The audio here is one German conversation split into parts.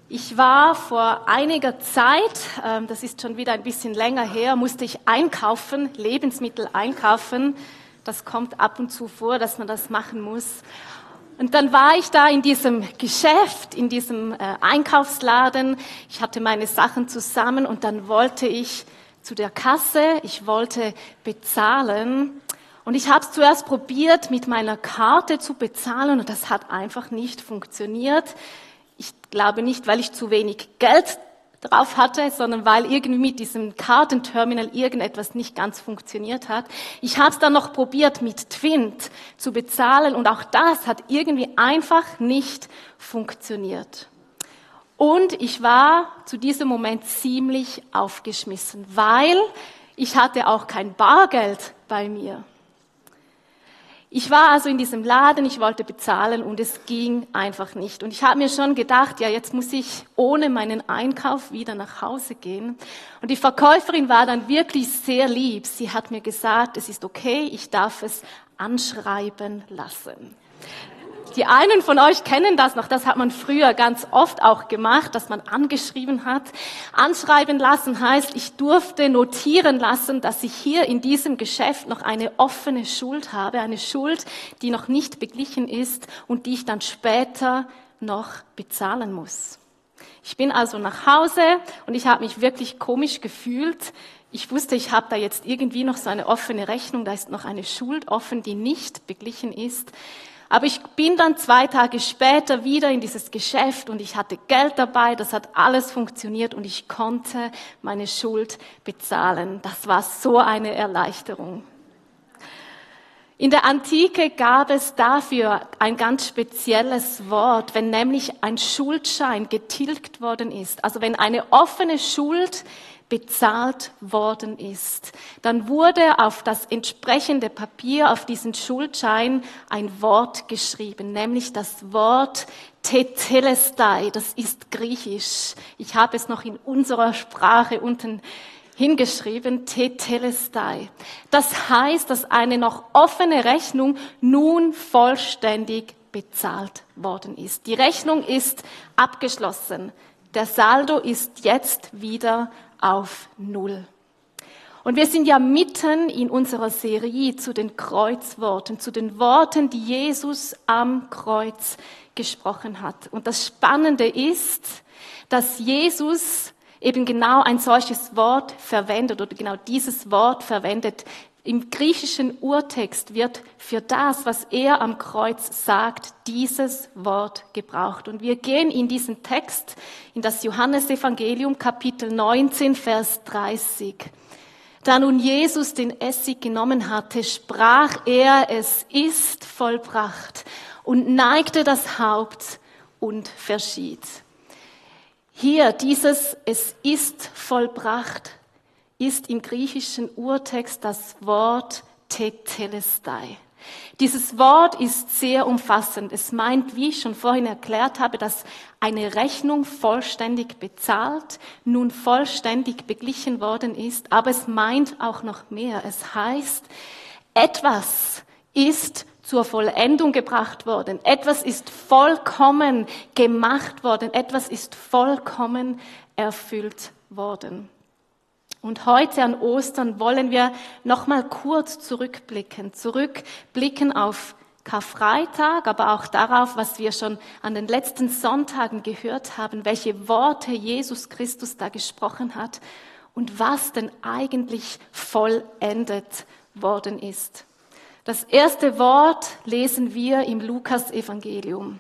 Ich war vor einiger Zeit, das ist schon wieder ein bisschen länger her, musste ich einkaufen, Lebensmittel einkaufen. Das kommt ab und zu vor, dass man das machen muss. Und dann war ich da in diesem Geschäft, in diesem Einkaufsladen. Ich hatte meine Sachen zusammen und dann wollte ich zu der Kasse, ich wollte bezahlen. Und ich habe es zuerst probiert, mit meiner Karte zu bezahlen und das hat einfach nicht funktioniert. Ich glaube nicht, weil ich zu wenig Geld drauf hatte, sondern weil irgendwie mit diesem Kartenterminal irgendetwas nicht ganz funktioniert hat. Ich habe es dann noch probiert, mit Twint zu bezahlen und auch das hat irgendwie einfach nicht funktioniert. Und ich war zu diesem Moment ziemlich aufgeschmissen, weil ich hatte auch kein Bargeld bei mir. Ich war also in diesem Laden, ich wollte bezahlen und es ging einfach nicht. Und ich habe mir schon gedacht, ja, jetzt muss ich ohne meinen Einkauf wieder nach Hause gehen. Und die Verkäuferin war dann wirklich sehr lieb. Sie hat mir gesagt, es ist okay, ich darf es anschreiben lassen. Die einen von euch kennen das noch, das hat man früher ganz oft auch gemacht, dass man angeschrieben hat. Anschreiben lassen heißt, ich durfte notieren lassen, dass ich hier in diesem Geschäft noch eine offene Schuld habe, eine Schuld, die noch nicht beglichen ist und die ich dann später noch bezahlen muss. Ich bin also nach Hause und ich habe mich wirklich komisch gefühlt. Ich wusste, ich habe da jetzt irgendwie noch so eine offene Rechnung, da ist noch eine Schuld offen, die nicht beglichen ist. Aber ich bin dann 2 Tage später wieder in dieses Geschäft und ich hatte Geld dabei, das hat alles funktioniert und ich konnte meine Schuld bezahlen. Das war so eine Erleichterung. In der Antike gab es dafür ein ganz spezielles Wort, wenn nämlich ein Schuldschein getilgt worden ist. Also wenn eine offene Schuld bezahlt worden ist, dann wurde auf das entsprechende Papier, auf diesen Schuldschein ein Wort geschrieben, nämlich das Wort Tetelestai, das ist griechisch. Ich habe es noch in unserer Sprache unten hingeschrieben, Tetelestai. Das heißt, dass eine noch offene Rechnung nun vollständig bezahlt worden ist. Die Rechnung ist abgeschlossen. Der Saldo ist jetzt wieder auf 0. Und wir sind ja mitten in unserer Serie zu den Kreuzworten, zu den Worten, die Jesus am Kreuz gesprochen hat. Und das Spannende ist, dass Jesus eben genau ein solches Wort verwendet oder genau dieses Wort verwendet. Im griechischen Urtext wird für das, was er am Kreuz sagt, dieses Wort gebraucht. Und wir gehen in diesen Text, in das Johannesevangelium, Kapitel 19, Vers 30. Da nun Jesus den Essig genommen hatte, sprach er, es ist vollbracht und neigte das Haupt und verschied. Hier, dieses es ist vollbracht, ist im griechischen Urtext das Wort Tetelestai. Dieses Wort ist sehr umfassend. Es meint, wie ich schon vorhin erklärt habe, dass eine Rechnung vollständig bezahlt, nun vollständig beglichen worden ist, aber es meint auch noch mehr. Es heißt, etwas ist zur Vollendung gebracht worden. Etwas ist vollkommen gemacht worden. Etwas ist vollkommen erfüllt worden. Und heute an Ostern wollen wir noch mal kurz zurückblicken auf Karfreitag, aber auch darauf, was wir schon an den letzten Sonntagen gehört haben, welche Worte Jesus Christus da gesprochen hat und was denn eigentlich vollendet worden ist. Das erste Wort lesen wir im Lukas-Evangelium.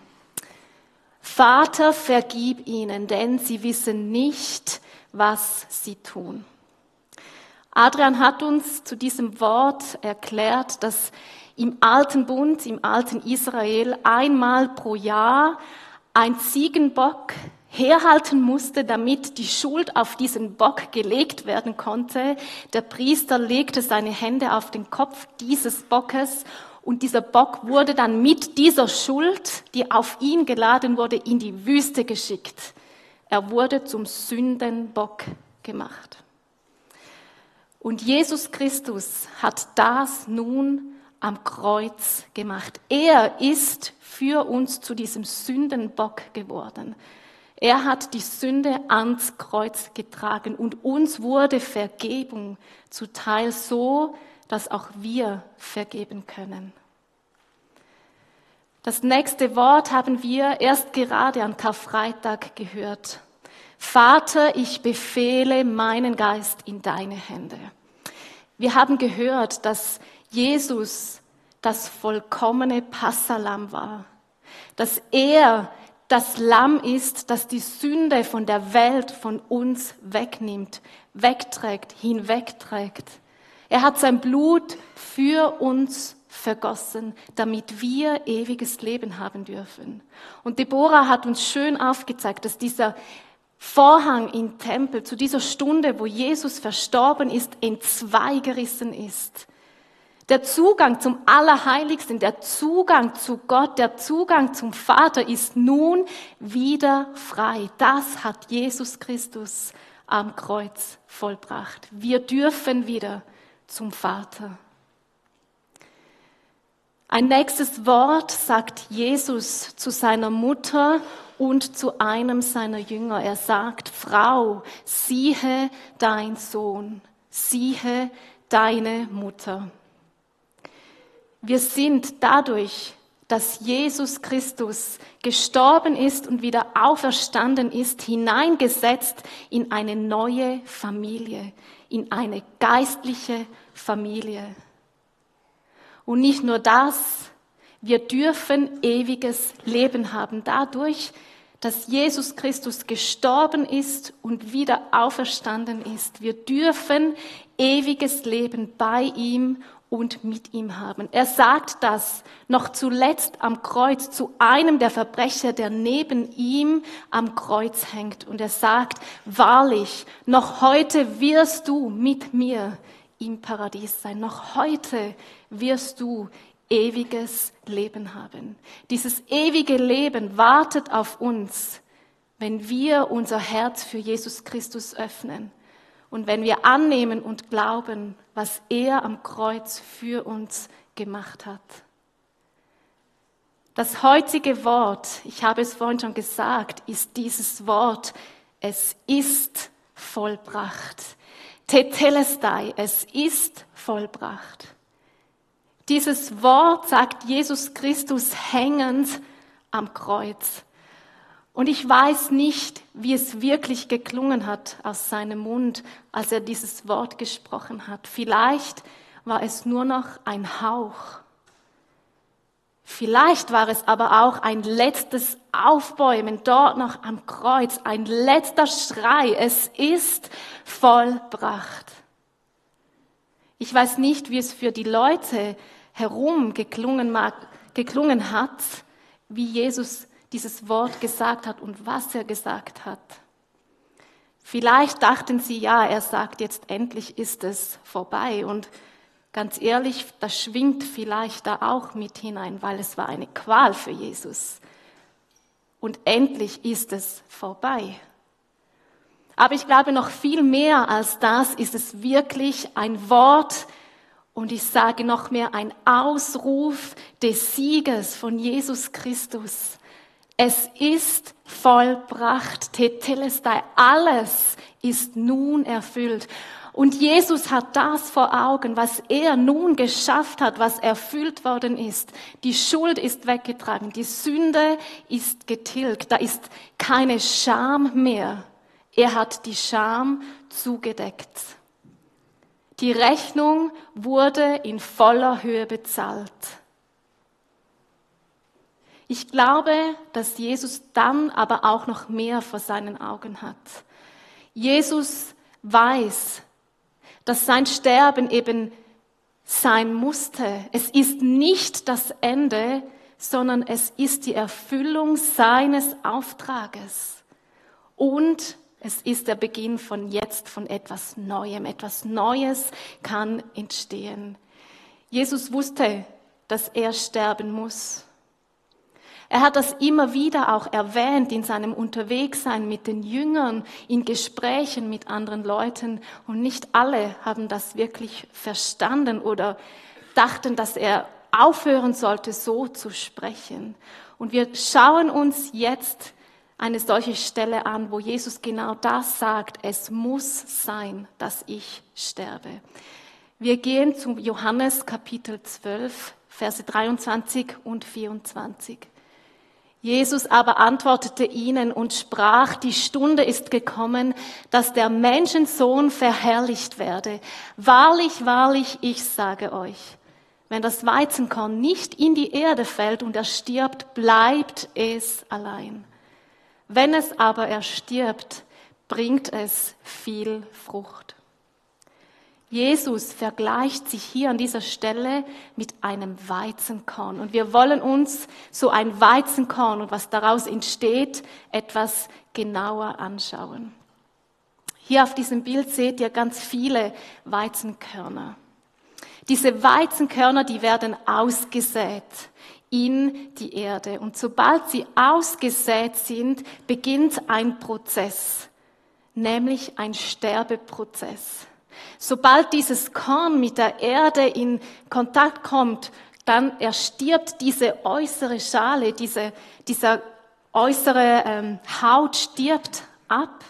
Vater, vergib ihnen, denn sie wissen nicht, was sie tun. Adrian hat uns zu diesem Wort erklärt, dass im alten Bund, im alten Israel einmal pro Jahr ein Ziegenbock herhalten musste, damit die Schuld auf diesen Bock gelegt werden konnte. Der Priester legte seine Hände auf den Kopf dieses Bockes und dieser Bock wurde dann mit dieser Schuld, die auf ihn geladen wurde, in die Wüste geschickt. Er wurde zum Sündenbock gemacht. Und Jesus Christus hat das nun am Kreuz gemacht. Er ist für uns zu diesem Sündenbock geworden. Er hat die Sünde ans Kreuz getragen und uns wurde Vergebung zuteil, so dass auch wir vergeben können. Das nächste Wort haben wir erst gerade an Karfreitag gehört. Vater, ich befehle meinen Geist in deine Hände. Wir haben gehört, dass Jesus das vollkommene Passahlamm war, dass er das Lamm ist, das die Sünde von der Welt, von uns wegnimmt, wegträgt, hinwegträgt. Er hat sein Blut für uns vergossen, damit wir ewiges Leben haben dürfen. Und Deborah hat uns schön aufgezeigt, dass dieser Vorhang im Tempel zu dieser Stunde, wo Jesus verstorben ist, entzwei gerissen ist. Der Zugang zum Allerheiligsten, der Zugang zu Gott, der Zugang zum Vater ist nun wieder frei. Das hat Jesus Christus am Kreuz vollbracht. Wir dürfen wieder zum Vater. Ein nächstes Wort sagt Jesus zu seiner Mutter und zu einem seiner Jünger. Er sagt, Frau, siehe dein Sohn, siehe deine Mutter. Wir sind dadurch, dass Jesus Christus gestorben ist und wieder auferstanden ist, hineingesetzt in eine neue Familie, in eine geistliche Familie. Und nicht nur das, wir dürfen ewiges Leben haben dadurch, dass Jesus Christus gestorben ist und wieder auferstanden ist. Wir dürfen ewiges Leben bei ihm und mit ihm haben. Er sagt das noch zuletzt am Kreuz zu einem der Verbrecher, der neben ihm am Kreuz hängt. Und er sagt, wahrlich, noch heute wirst du mit mir im Paradies sein. Noch heute wirst du ewiges Leben haben. Dieses ewige Leben wartet auf uns, wenn wir unser Herz für Jesus Christus öffnen. Und wenn wir annehmen und glauben, was er am Kreuz für uns gemacht hat. Das heutige Wort, ich habe es vorhin schon gesagt, ist dieses Wort, es ist vollbracht. Tetelestai, es ist vollbracht. Dieses Wort sagt Jesus Christus hängend am Kreuz. Und ich weiß nicht, wie es wirklich geklungen hat aus seinem Mund, als er dieses Wort gesprochen hat. Vielleicht war es nur noch ein Hauch. Vielleicht war es aber auch ein letztes Aufbäumen dort noch am Kreuz, ein letzter Schrei. Es ist vollbracht. Ich weiß nicht, wie es für die Leute herum geklungen hat, wie Jesus dieses Wort gesagt hat und was er gesagt hat. Vielleicht dachten sie, ja, er sagt jetzt, endlich ist es vorbei. Und ganz ehrlich, das schwingt vielleicht da auch mit hinein, weil es war eine Qual für Jesus. Und endlich ist es vorbei. Aber ich glaube, noch viel mehr als das ist es wirklich ein Wort, und ich sage noch mehr, ein Ausruf des Sieges von Jesus Christus. Es ist vollbracht, Tetelestai, alles ist nun erfüllt. Und Jesus hat das vor Augen, was er nun geschafft hat, was erfüllt worden ist. Die Schuld ist weggetragen, die Sünde ist getilgt, da ist keine Scham mehr. Er hat die Scham zugedeckt. Die Rechnung wurde in voller Höhe bezahlt. Ich glaube, dass Jesus dann aber auch noch mehr vor seinen Augen hat. Jesus weiß, dass sein Sterben eben sein musste. Es ist nicht das Ende, sondern es ist die Erfüllung seines Auftrages. Und es ist der Beginn von jetzt, von etwas Neuem. Etwas Neues kann entstehen. Jesus wusste, dass er sterben muss. Er hat das immer wieder auch erwähnt in seinem Unterwegssein mit den Jüngern, in Gesprächen mit anderen Leuten. Und nicht alle haben das wirklich verstanden oder dachten, dass er aufhören sollte, so zu sprechen. Und wir schauen uns jetzt eine solche Stelle an, wo Jesus genau das sagt: Es muss sein, dass ich sterbe. Wir gehen zum Johannes Kapitel 12, Verse 23 und 24. Jesus aber antwortete ihnen und sprach: Die Stunde ist gekommen, dass der Menschensohn verherrlicht werde. Wahrlich, wahrlich, ich sage euch, wenn das Weizenkorn nicht in die Erde fällt und er stirbt, bleibt es allein. Wenn es aber erstirbt, bringt es viel Frucht. Jesus vergleicht sich hier an dieser Stelle mit einem Weizenkorn. Und wir wollen uns so ein Weizenkorn und was daraus entsteht, etwas genauer anschauen. Hier auf diesem Bild seht ihr ganz viele Weizenkörner. Diese Weizenkörner, die werden ausgesät in die Erde. Und sobald sie ausgesät sind, beginnt ein Prozess, nämlich ein Sterbeprozess. Sobald dieses Korn mit der Erde in Kontakt kommt, dann erstirbt diese äußere Schale, dieser äußere Haut stirbt ab.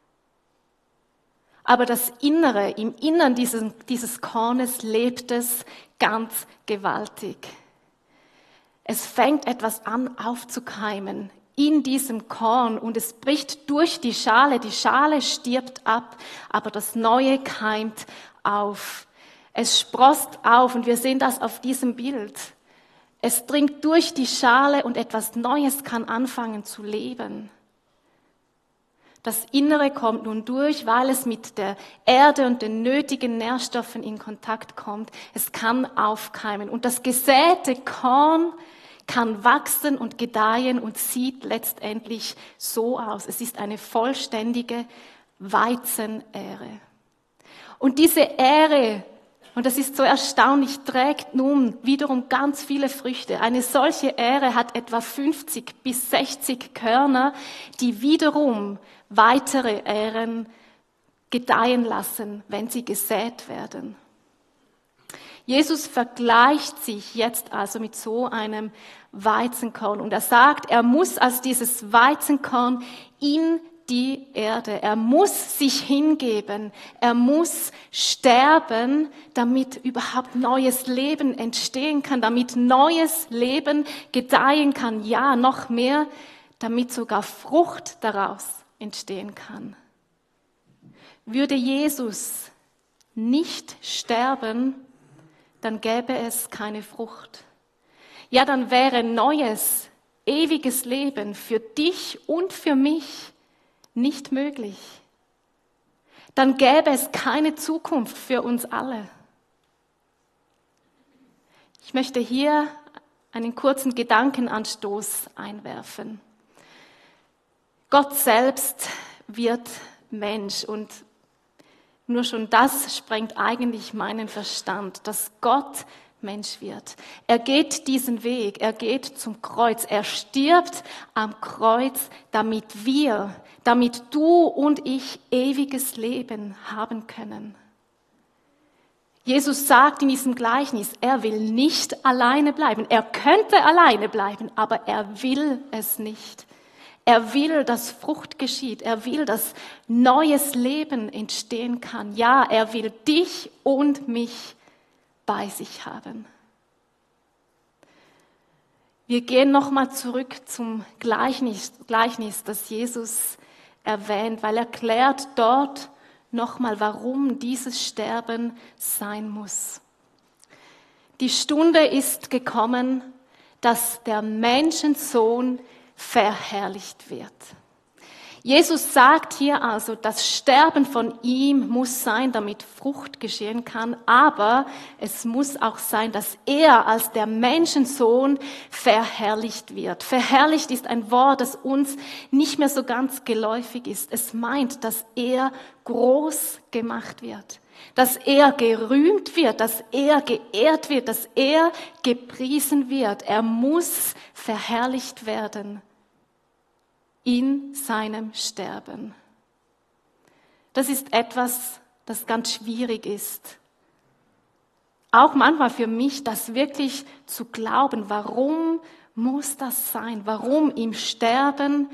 Aber das Innere, im Innern dieses Kornes lebt es ganz gewaltig. Es fängt etwas an aufzukeimen in diesem Korn und es bricht durch die Schale stirbt ab, aber das Neue keimt auf. Es sproßt auf und wir sehen das auf diesem Bild. Es dringt durch die Schale und etwas Neues kann anfangen zu leben. Das Innere kommt nun durch, weil es mit der Erde und den nötigen Nährstoffen in Kontakt kommt. Es kann aufkeimen und das gesäte Korn kann wachsen und gedeihen und sieht letztendlich so aus. Es ist eine vollständige Weizenähre. Und diese Ähre, und das ist so erstaunlich, trägt nun wiederum ganz viele Früchte. Eine solche Ähre hat etwa 50 bis 60 Körner, die wiederum weitere Ähren gedeihen lassen, wenn sie gesät werden. Jesus vergleicht sich jetzt also mit so einem Weizenkorn und er sagt, er muss als dieses Weizenkorn in die Erde, er muss sich hingeben, er muss sterben, damit überhaupt neues Leben entstehen kann, damit neues Leben gedeihen kann, ja, noch mehr, damit sogar Frucht daraus entstehen kann. Würde Jesus nicht sterben, dann gäbe es keine Frucht. Ja, dann wäre neues, ewiges Leben für dich und für mich nicht möglich. Dann gäbe es keine Zukunft für uns alle. Ich möchte hier einen kurzen Gedankenanstoß einwerfen. Gott selbst wird Mensch und nur schon das sprengt eigentlich meinen Verstand, dass Gott Mensch wird. Er geht diesen Weg, er geht zum Kreuz, er stirbt am Kreuz, damit du und ich ewiges Leben haben können. Jesus sagt in diesem Gleichnis, er will nicht alleine bleiben. Er könnte alleine bleiben, aber er will es nicht. Er will, dass Frucht geschieht. Er will, dass neues Leben entstehen kann. Ja, er will dich und mich bei sich haben. Wir gehen nochmal zurück zum Gleichnis, das Jesus erwähnt, weil er erklärt dort nochmal, warum dieses Sterben sein muss. Die Stunde ist gekommen, dass der Menschensohn verherrlicht wird. Jesus sagt hier also, das Sterben von ihm muss sein, damit Frucht geschehen kann, aber es muss auch sein, dass er als der Menschensohn verherrlicht wird. Verherrlicht ist ein Wort, das uns nicht mehr so ganz geläufig ist. Es meint, dass er groß gemacht wird, dass er gerühmt wird, dass er geehrt wird, dass er gepriesen wird. Er muss verherrlicht werden in seinem Sterben. Das ist etwas, das ganz schwierig ist. Auch manchmal für mich, das wirklich zu glauben. Warum muss das sein? Warum im Sterben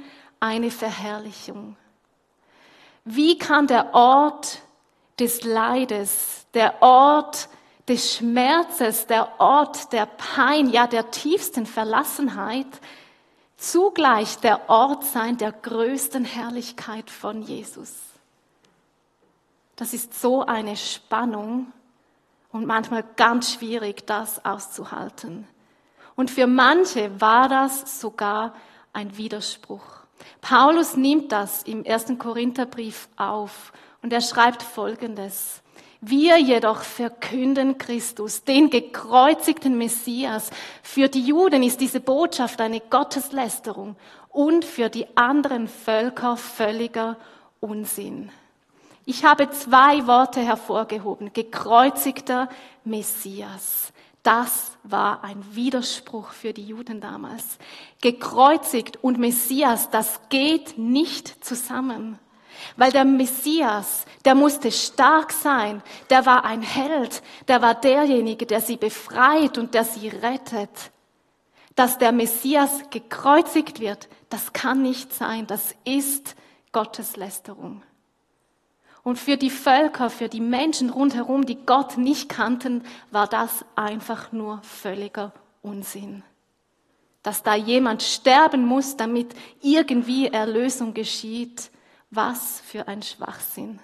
eine Verherrlichung? Wie kann der Ort des Leides, der Ort des Schmerzes, der Ort der Pein, ja der tiefsten Verlassenheit, zugleich der Ort sein der größten Herrlichkeit von Jesus? Das ist so eine Spannung und manchmal ganz schwierig, das auszuhalten. Und für manche war das sogar ein Widerspruch. Paulus nimmt das im 1. Korintherbrief auf und er schreibt Folgendes: Wir jedoch verkünden Christus, den gekreuzigten Messias. Für die Juden ist diese Botschaft eine Gotteslästerung und für die anderen Völker völliger Unsinn. Ich habe 2 Worte hervorgehoben: gekreuzigter Messias. Das war ein Widerspruch für die Juden damals. Gekreuzigt und Messias, das geht nicht zusammen. Weil der Messias, der musste stark sein, der war ein Held, der war derjenige, der sie befreit und der sie rettet. Dass der Messias gekreuzigt wird, das kann nicht sein, das ist Gotteslästerung. Und für die Völker, für die Menschen rundherum, die Gott nicht kannten, war das einfach nur völliger Unsinn. Dass da jemand sterben muss, damit irgendwie Erlösung geschieht, was für ein Schwachsinn.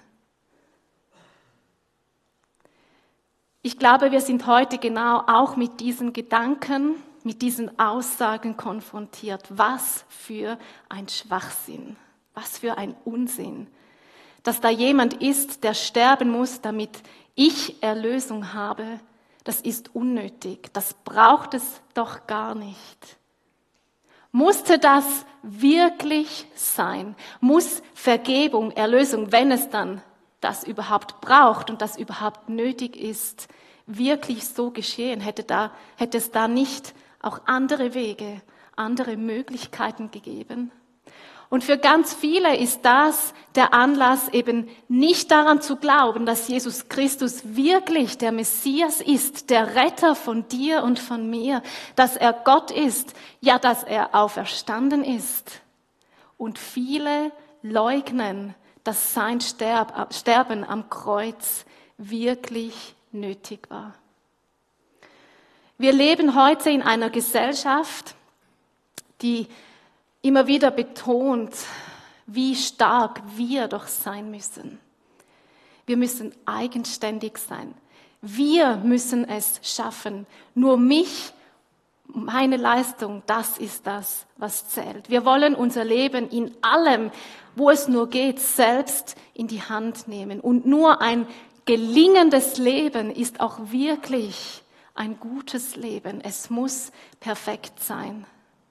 Ich glaube, wir sind heute genau auch mit diesen Gedanken, mit diesen Aussagen konfrontiert. Was für ein Schwachsinn, was für ein Unsinn. Dass da jemand ist, der sterben muss, damit ich Erlösung habe, das ist unnötig. Das braucht es doch gar nicht. Musste das wirklich sein? Muss Vergebung, Erlösung, wenn es dann das überhaupt braucht und das überhaupt nötig ist, wirklich so geschehen? Hätte es da nicht auch andere Wege, andere Möglichkeiten gegeben? Und für ganz viele ist das der Anlass, eben nicht daran zu glauben, dass Jesus Christus wirklich der Messias ist, der Retter von dir und von mir, dass er Gott ist, ja, dass er auferstanden ist. Und viele leugnen, dass sein Sterben am Kreuz wirklich nötig war. Wir leben heute in einer Gesellschaft, die immer wieder betont, wie stark wir doch sein müssen. Wir müssen eigenständig sein. Wir müssen es schaffen. Nur mich, meine Leistung, das ist das, was zählt. Wir wollen unser Leben in allem, wo es nur geht, selbst in die Hand nehmen. Und nur ein gelingendes Leben ist auch wirklich ein gutes Leben. Es muss perfekt sein.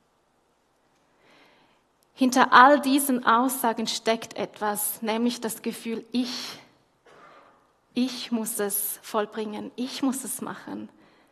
Hinter all diesen Aussagen steckt etwas, nämlich das Gefühl, ich muss es vollbringen, ich muss es machen.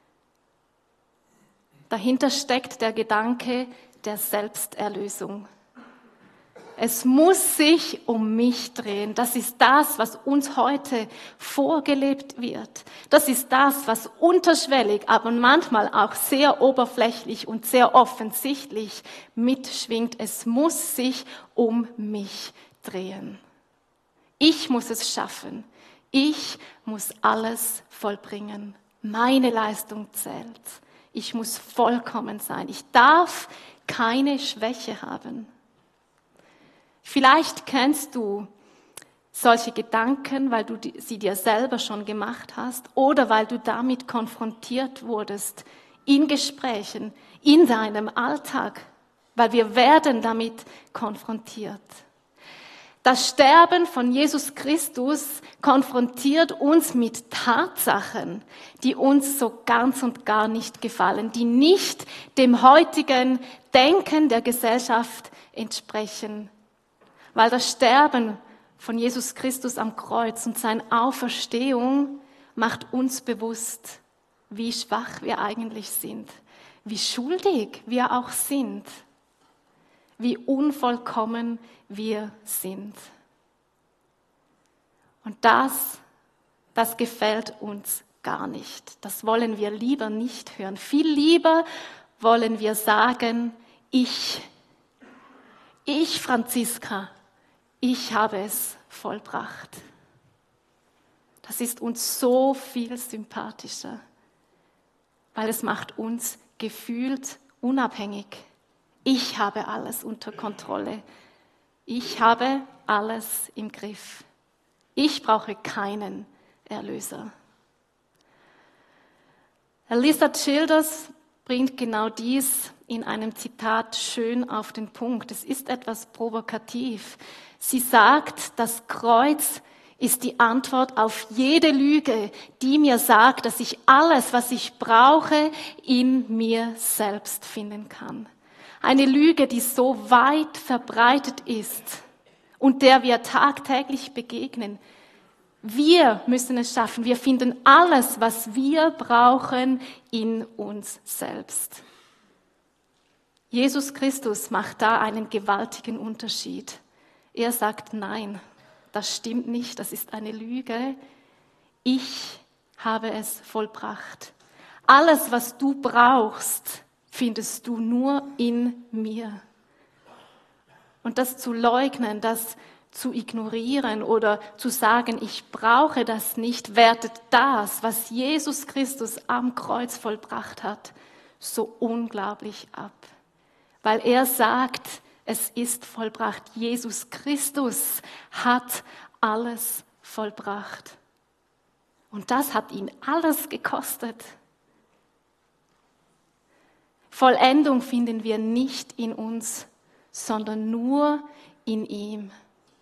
Dahinter steckt der Gedanke der Selbsterlösung. Es muss sich um mich drehen. Das ist das, was uns heute vorgelebt wird. Das ist das, was unterschwellig, aber manchmal auch sehr oberflächlich und sehr offensichtlich mitschwingt. Es muss sich um mich drehen. Ich muss es schaffen. Ich muss alles vollbringen. Meine Leistung zählt. Ich muss vollkommen sein. Ich darf keine Schwäche haben. Vielleicht kennst du solche Gedanken, weil du sie dir selber schon gemacht hast oder weil du damit konfrontiert wurdest in Gesprächen, in deinem Alltag, weil wir werden damit konfrontiert. Das Sterben von Jesus Christus konfrontiert uns mit Tatsachen, die uns so ganz und gar nicht gefallen, die nicht dem heutigen Denken der Gesellschaft entsprechen. Weil das Sterben von Jesus Christus am Kreuz und seine Auferstehung macht uns bewusst, wie schwach wir eigentlich sind, wie schuldig wir auch sind, wie unvollkommen wir sind. Und das gefällt uns gar nicht. Das wollen wir lieber nicht hören. Viel lieber wollen wir sagen, ich ich, Franziska, ich habe es vollbracht. Das ist uns so viel sympathischer, weil es macht uns gefühlt unabhängig. Ich habe alles unter Kontrolle. Ich habe alles im Griff. Ich brauche keinen Erlöser. Lisa Childers bringt genau dies in einem Zitat schön auf den Punkt. Es ist etwas provokativ. Sie sagt, das Kreuz ist die Antwort auf jede Lüge, die mir sagt, dass ich alles, was ich brauche, in mir selbst finden kann. Eine Lüge, die so weit verbreitet ist und der wir tagtäglich begegnen. Wir müssen es schaffen. Wir finden alles, was wir brauchen, in uns selbst. Jesus Christus macht da einen gewaltigen Unterschied. Er sagt, nein, das stimmt nicht, das ist eine Lüge. Ich habe es vollbracht. Alles, was du brauchst, findest du nur in mir. Und das zu leugnen, das zu ignorieren oder zu sagen, ich brauche das nicht, wertet das, was Jesus Christus am Kreuz vollbracht hat, so unglaublich ab. Weil er sagt, es ist vollbracht. Jesus Christus hat alles vollbracht. Und das hat ihn alles gekostet. Vollendung finden wir nicht in uns, sondern nur in ihm.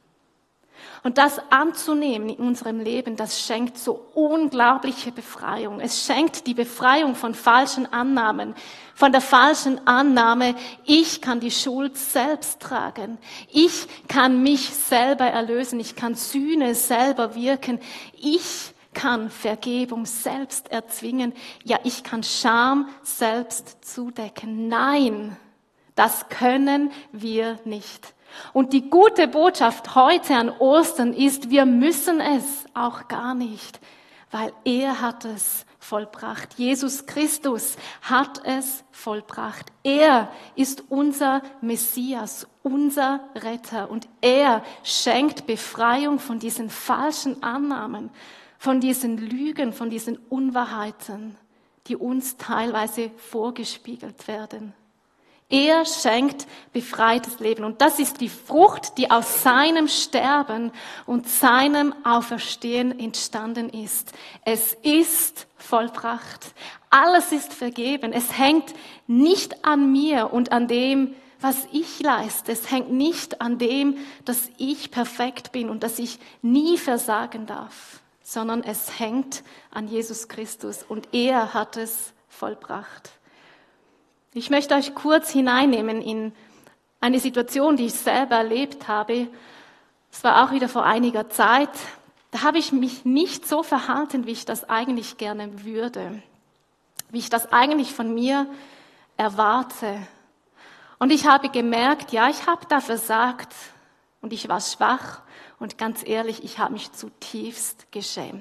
Und das anzunehmen in unserem Leben, das schenkt so unglaubliche Befreiung. Es schenkt die Befreiung von falschen Annahmen, von der falschen Annahme, ich kann die Schuld selbst tragen. Ich kann mich selber erlösen. Ich kann Sühne selber wirken. Ich kann Vergebung selbst erzwingen. Ja, ich kann Scham selbst zudecken. Nein, das können wir nicht. Und die gute Botschaft heute an Ostern ist, wir müssen es auch gar nicht, weil er hat es vollbracht. Jesus Christus hat es vollbracht. Er ist unser Messias, unser Retter und er schenkt Befreiung von diesen falschen Annahmen, von diesen Lügen, von diesen Unwahrheiten, die uns teilweise vorgespiegelt werden. Er schenkt befreites Leben. Und das ist die Frucht, die aus seinem Sterben und seinem Auferstehen entstanden ist. Es ist vollbracht. Alles ist vergeben. Es hängt nicht an mir und an dem, was ich leiste. Es hängt nicht an dem, dass ich perfekt bin und dass ich nie versagen darf, sondern es hängt an Jesus Christus und er hat es vollbracht. Ich möchte euch kurz hineinnehmen in eine Situation, die ich selber erlebt habe. Es war auch wieder vor einiger Zeit. Da habe ich mich nicht so verhalten, wie ich das eigentlich gerne würde, wie ich das eigentlich von mir erwarte. Und ich habe gemerkt, ja, ich habe da versagt und ich war schwach und ganz ehrlich, ich habe mich zutiefst geschämt.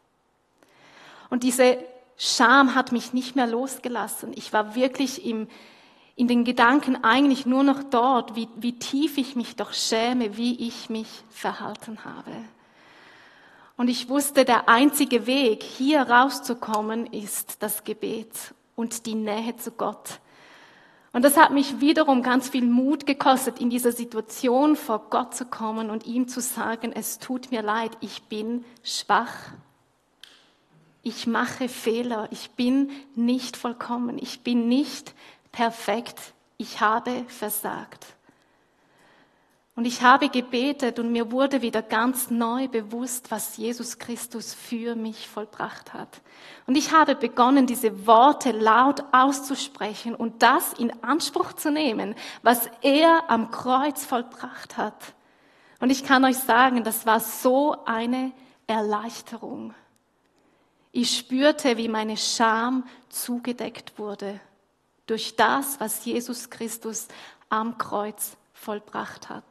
Und diese Scham hat mich nicht mehr losgelassen. Ich war wirklich in den Gedanken eigentlich nur noch dort, wie tief ich mich doch schäme, wie ich mich verhalten habe. Und ich wusste, der einzige Weg, hier rauszukommen, ist das Gebet und die Nähe zu Gott. Und das hat mich wiederum ganz viel Mut gekostet, in dieser Situation vor Gott zu kommen und ihm zu sagen, es tut mir leid, ich bin schwach. Ich mache Fehler, ich bin nicht vollkommen, ich bin nicht perfekt, ich habe versagt. Und ich habe gebetet und mir wurde wieder ganz neu bewusst, was Jesus Christus für mich vollbracht hat. Und ich habe begonnen, diese Worte laut auszusprechen und das in Anspruch zu nehmen, was er am Kreuz vollbracht hat. Und ich kann euch sagen, das war so eine Erleichterung. Ich spürte, wie meine Scham zugedeckt wurde durch das, was Jesus Christus am Kreuz vollbracht hat.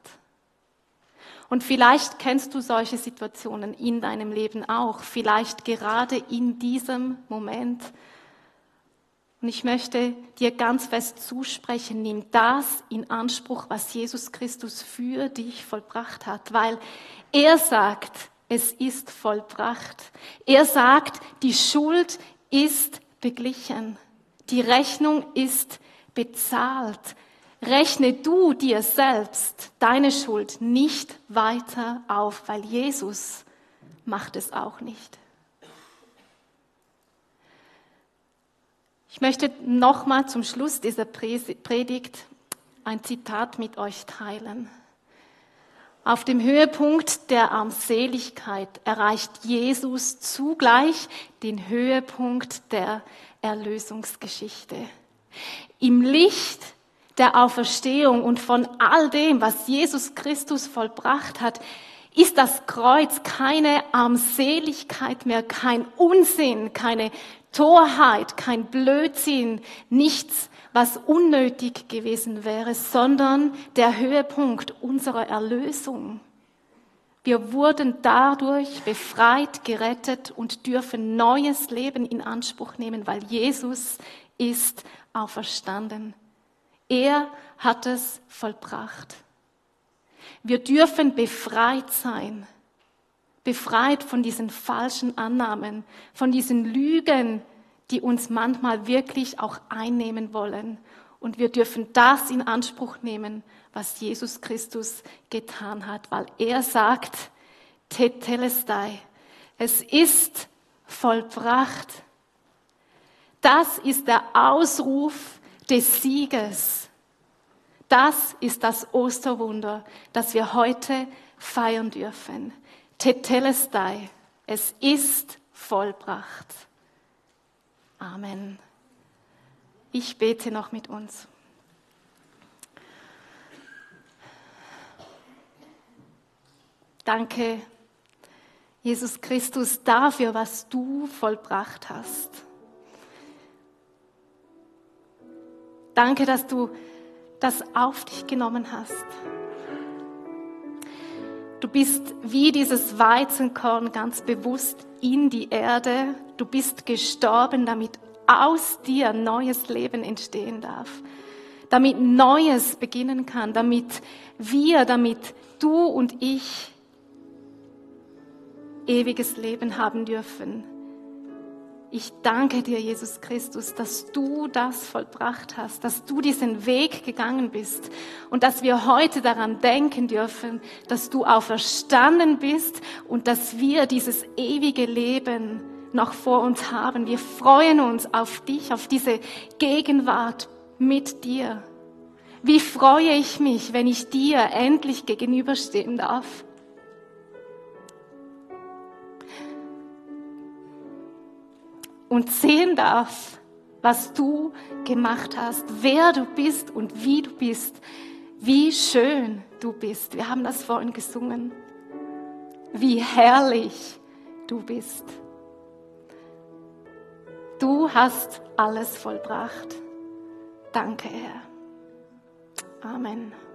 Und vielleicht kennst du solche Situationen in deinem Leben auch, vielleicht gerade in diesem Moment. Und ich möchte dir ganz fest zusprechen, nimm das in Anspruch, was Jesus Christus für dich vollbracht hat, weil er sagt, es ist vollbracht. Er sagt, die Schuld ist beglichen. Die Rechnung ist bezahlt. Rechne du dir selbst deine Schuld nicht weiter auf, weil Jesus macht es auch nicht. Ich möchte nochmal zum Schluss dieser Predigt ein Zitat mit euch teilen. Auf dem Höhepunkt der Armseligkeit erreicht Jesus zugleich den Höhepunkt der Erlösungsgeschichte. Im Licht der Auferstehung und von all dem, was Jesus Christus vollbracht hat, ist das Kreuz keine Armseligkeit mehr, kein Unsinn, keine Torheit, kein Blödsinn, nichts, was unnötig gewesen wäre, sondern der Höhepunkt unserer Erlösung. Wir wurden dadurch befreit, gerettet und dürfen neues Leben in Anspruch nehmen, weil Jesus ist auferstanden. Er hat es vollbracht. Wir dürfen befreit sein, befreit von diesen falschen Annahmen, von diesen Lügen, die uns manchmal wirklich auch einnehmen wollen. Und wir dürfen das in Anspruch nehmen, was Jesus Christus getan hat, weil er sagt, Tetelestai, es ist vollbracht. Das ist der Ausruf des Sieges. Das ist das Osterwunder, das wir heute feiern dürfen. Tetelestai, es ist vollbracht. Amen. Ich bete noch mit uns. Danke, Jesus Christus, dafür, was du vollbracht hast. Danke, dass du das auf dich genommen hast. Du bist wie dieses Weizenkorn ganz bewusst in die Erde. Du bist gestorben, damit aus dir neues Leben entstehen darf. Damit Neues beginnen kann, damit du und ich ewiges Leben haben dürfen. Ich danke dir, Jesus Christus, dass du das vollbracht hast, dass du diesen Weg gegangen bist und dass wir heute daran denken dürfen, dass du auferstanden bist und dass wir dieses ewige Leben noch vor uns haben. Wir freuen uns auf dich, auf diese Gegenwart mit dir. Wie freue ich mich, wenn ich dir endlich gegenüberstehen darf. Und sehen darf, was du gemacht hast, wer du bist und wie du bist, wie schön du bist. Wir haben das vorhin gesungen. Wie herrlich du bist. Du hast alles vollbracht. Danke, Herr. Amen.